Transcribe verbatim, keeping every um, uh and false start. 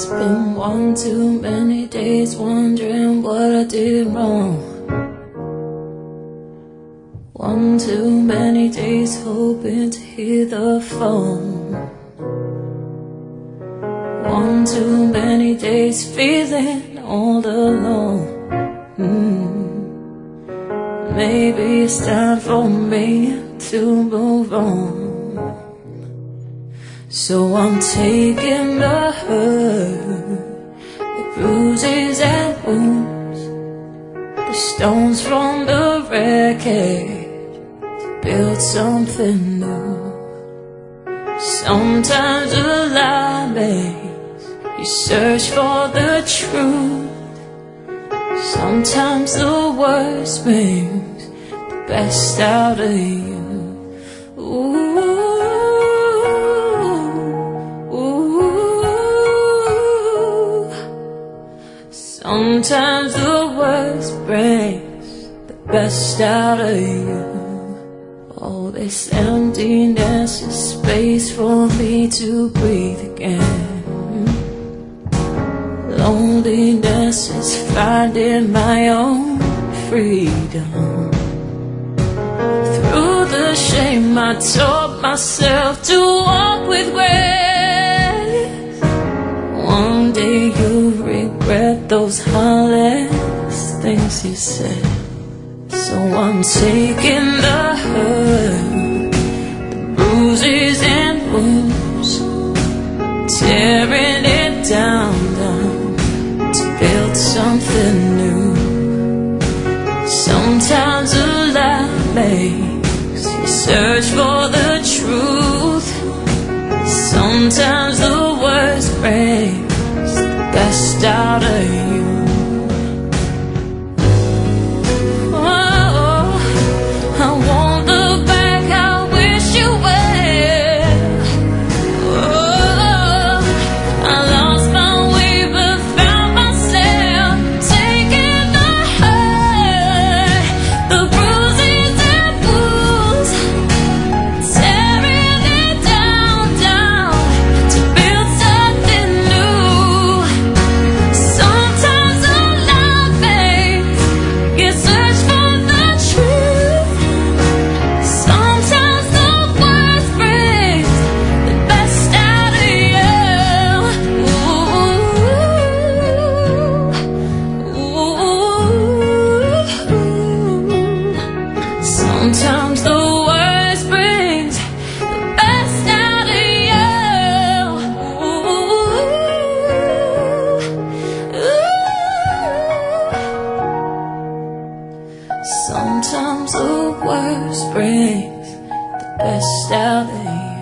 It's been one too many days wondering what I did wrong. One too many days hoping to hear the phone. One too many days feeling all alone. mm. Maybe it's time for me to move on. So I'm taking the hurt, the bruises and wounds, the stones from the wreckage to build something new. Sometimes a lie makes you search for the truth. Sometimes the worst brings the best out of you. Ooh. Sometimes the worst brings the best out of you. All this emptiness is space for me to breathe again. Loneliness is finding my own freedom. Through the shame I taught myself to walk with grace. One day you'll regret those heartless things you said. So I'm taking the hurt, the bruises and wounds, tearing it down, down to build something new. Sometimes a lie makes you search for the truth. Sometimes the worst brings the best out of you. Sometimes the worst brings the best out of you. Ooh, ooh. Sometimes the worst brings the best out of you.